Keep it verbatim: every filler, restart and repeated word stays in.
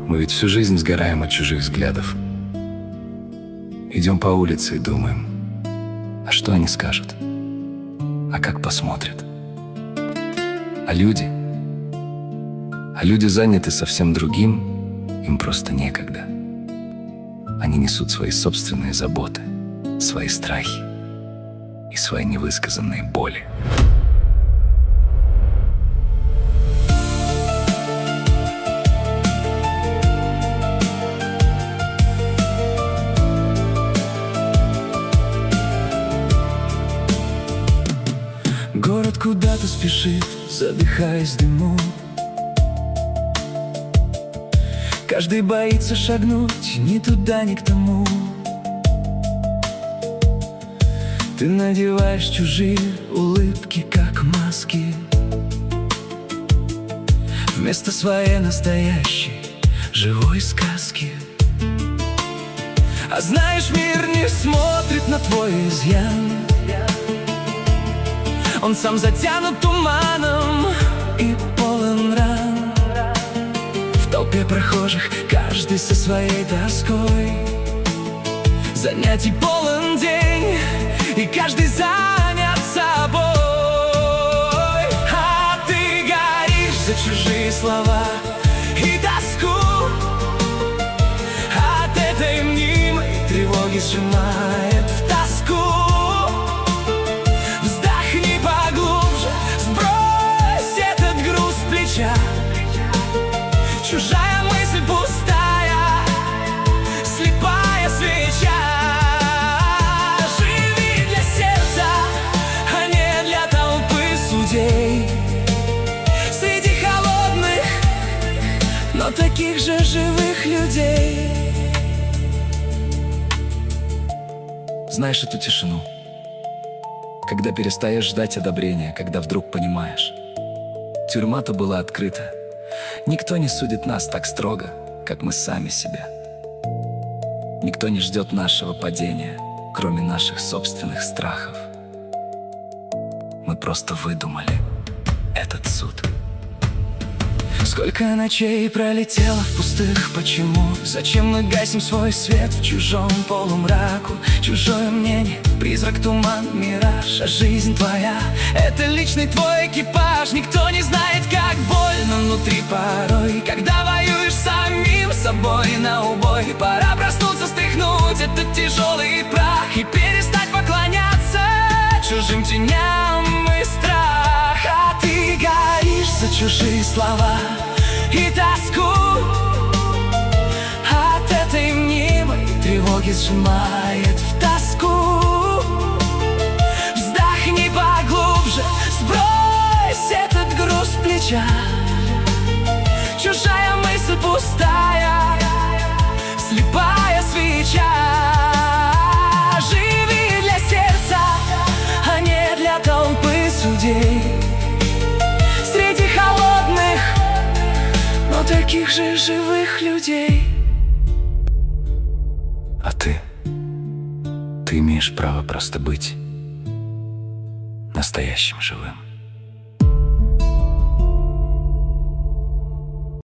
Мы ведь всю жизнь сгораем от чужих взглядов. Идем по улице и думаем, а что они скажут? А как посмотрят? А люди? А люди заняты совсем другим, им просто некогда. Они несут свои собственные заботы, свои страхи и свои невысказанные боли. Город куда-то спешит, задыхаясь в дыму. Каждый боится шагнуть ни туда, ни к тому. Ты надеваешь чужие улыбки, как маски, вместо своей настоящей живой сказки. А знаешь, мир не смотрит на твой изъян. Он сам затянут туманом и полон ран. В толпе прохожих каждый со своей тоской. Занятий полон день, и каждый занят собой. А ты горишь за чужие слова и тоску. От этой мнимой тревоги сжимает в тоску. Чужая мысль пустая, слепая свеча. Живи для сердца, а не для толпы судей. Среди холодных, но таких же живых людей. Знаешь эту тишину, когда перестаешь ждать одобрения, когда вдруг понимаешь, тюрьма-то была открыта. Никто не судит нас так строго, как мы сами себя. Никто не ждет нашего падения, кроме наших собственных страхов. Мы просто выдумали этот суд. Сколько ночей пролетело в пустых, почему? Зачем мы гасим свой свет в чужом полумраку? Чужое мнение, призрак, туман, мираж. А жизнь твоя — это личный твой экипаж. Никто не знает, как больно внутри порой, когда воюешь с самим собой на убой. Пора проснуться, стряхнуть этот тяжелый прах и перестать поклоняться чужим теням и страх. А ты горишь за чужие слова и тоску. От этой мнимой тревоги сжимает в тоску. Вздохни поглубже, сбрось этот груз с плеча. Чужая мысль пустая, слепая свеча. Живи для сердца, а не для толпы судей. Среди холодных, но таких же живых людей. А ты? Ты имеешь право просто быть настоящим живым.